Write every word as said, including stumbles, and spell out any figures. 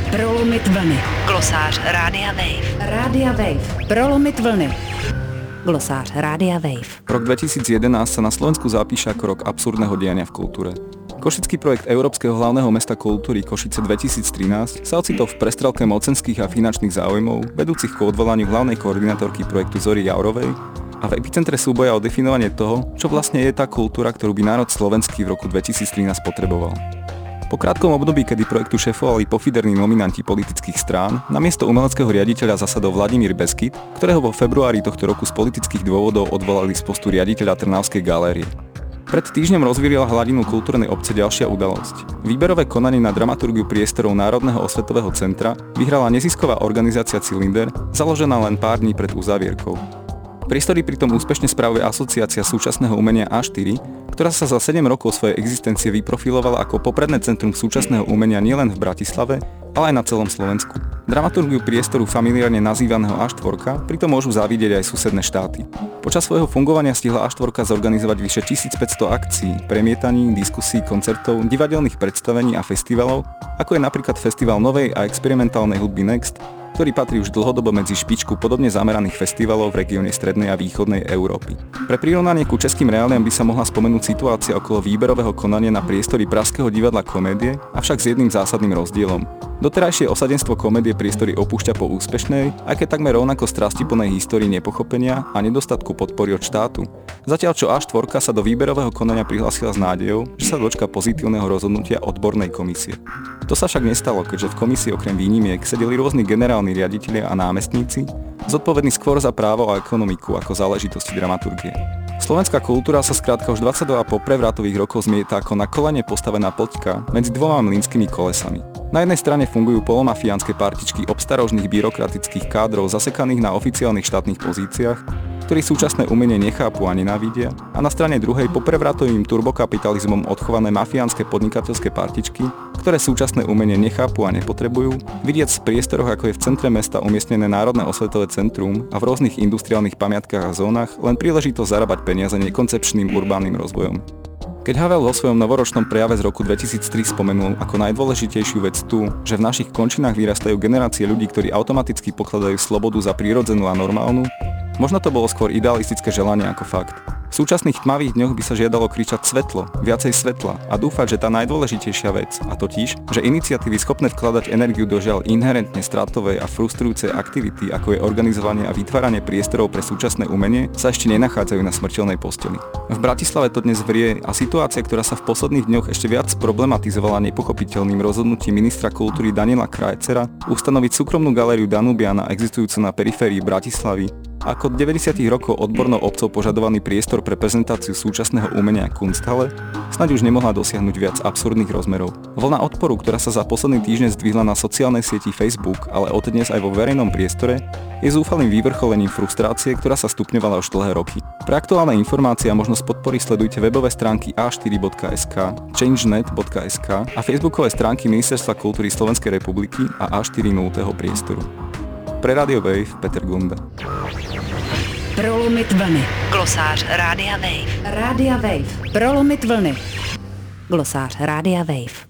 Prolomit vlny. Glosář Rádia Wave. Rádia Wave. Prolomit vlny. Glosář Rádia Wave. Rok dvetisícjedenásť sa na Slovensku zapíše ako rok absurdného diania v kultúre. Košický projekt Európskeho hlavného mesta kultúry Košice dvetisíctrinásť sa ocitol v prestrelke mocenských a finančných záujmov, vedúcich k odvolaniu hlavnej koordinátorky projektu Zory Jaurovej a v epicentre súboja o definovanie toho, čo vlastne je tá kultúra, ktorú by národ slovenský v roku dvetisíctrinásť potreboval. Po krátkom období, kedy projektu šéfovali pofiderní nominanti politických strán, namiesto umeleckého riaditeľa zasadol Vladimír Beskyt, ktorého vo februári tohto roku z politických dôvodov odvolali z postu riaditeľa Trnavskej galérie. Pred týždňom rozvírila hladinu kultúrnej obce ďalšia udalosť. Výberové konanie na dramaturgiu priestorov Národného osvetového centra vyhrala nezisková organizácia Cylinder, založená len pár dní pred uzavierkou. Priestory pritom úspešne spravuje Asociácia súčasného umenia á štyri, ktorá sa za sedem rokov svojej existencie vyprofilovala ako popredné centrum súčasného umenia nielen v Bratislave, ale aj na celom Slovensku. Dramaturgiu priestoru familiárne nazývaného á štyri pritom môžu závidieť aj susedné štáty. Počas svojho fungovania stihla á štyri zorganizovať vyše tisícpäťsto akcií, premietaní, diskusí, koncertov, divadelných predstavení a festivalov, ako je napríklad festival novej a experimentálnej hudby Next, ktorý patrí už dlhodobo medzi špičku podobne zameraných festivalov v regióne strednej a východnej Európy. Pre prirovnanie ku českým reáliam by sa mohla spomenúť situácia okolo výberového konania na priestory Pražského divadla Komédie, avšak s jedným zásadným rozdielom. Doterajšie osadenstvo Komédie priestory opúšťa po úspešnej, aj keď takmer rovnako strastiplnej histórii nepochopenia a nedostatku podpory od štátu. Zatiaľ čo á štyri sa do výberového konania prihlásila s nádejou, že sa dočka pozitívneho rozhodnutia odbornej komisie. To sa však nestalo, keďže v komisii okrem výnimiek sedeli rôzni generálni riaditelia a námestníci, zodpovední skôr za právo a ekonomiku ako záležitosti dramaturgie. Slovenská kultúra sa skrátka už dvadsaťdva po prevratových rokoch zmieta ako na kolene postavená poťka medzi dvoma mlynskými kolesami. Na jednej strane fungujú polomafiánske partičky obstarožných byrokratických kádrov zasekaných na oficiálnych štátnych pozíciách, ktorí súčasné umenie nechápu a nenávidia, a na strane druhej po prevratovým turbokapitalizmom odchované mafiánske podnikateľské partičky, ktoré súčasné umenie nechápu a nepotrebujú, vidiac v priestoroch ako je v centre mesta umiestnené Národné osvetové centrum a v rôznych industriálnych pamiatkách a zónach len príležitosť zarábať peniaze nekoncepčným urbánnym rozvojom. Keď Havel vo svojom novoročnom prejave z roku dvetisíctri spomenul ako najdôležitejšiu vec tú, že v našich končinách vyrastajú generácie ľudí, ktorí automaticky pokladajú slobodu za prírodzenú a normálnu, možno to bolo skôr idealistické želanie ako fakt. V súčasných tmavých dňoch by sa žiadalo kričať svetlo, viacej svetla a dúfať, že tá najdôležitejšia vec, a totiž, že iniciatívy schopné vkladať energiu do žiaľ inherentne stratovej a frustrujúcej aktivity, ako je organizovanie a vytváranie priestorov pre súčasné umenie, sa ešte nenachádzajú na smrteľnej posteli. V Bratislave to dnes vrie a situácia, ktorá sa v posledných dňoch ešte viac problematizovala nepochopiteľným rozhodnutím ministra kultúry Daniela Krajcera ustanoviť súkromnú galériu Danubiana existujúcu na periférii Bratislavy, ako od deväťdesiatych rokov odbornou obcov požadovaný priestor pre prezentáciu súčasného umenia Kunsthalle snáď už nemohla dosiahnuť viac absurdných rozmerov. Vlna odporu, ktorá sa za posledný týždeň zdvihla na sociálnej sieti Facebook, ale od dnes aj vo verejnom priestore, je zúfalým vývrcholením frustrácie, ktorá sa stupňovala už dlhé roky. Pre aktuálne informácie a možnosť podpory sledujte webové stránky á štyri bodka es ká, changenet bodka es ká a facebookové stránky Ministerstva kultúry Slovenskej republiky a á štyri nultého priestoru. Pre Radio Wave Peter Gunda. Prolomit vlny. Glosář Rádia Wave. Rádia Wave. Prolomit vlny. Glosář Rádia Wave.